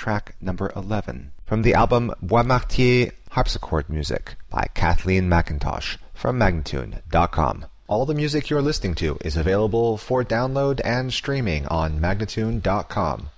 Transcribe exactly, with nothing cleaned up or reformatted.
track number eleven, from the album Bois Martier Harpsichord Music by Kathleen McIntosh from Magnatune dot com. All the music you're listening to is available for download and streaming on Magnatune dot com.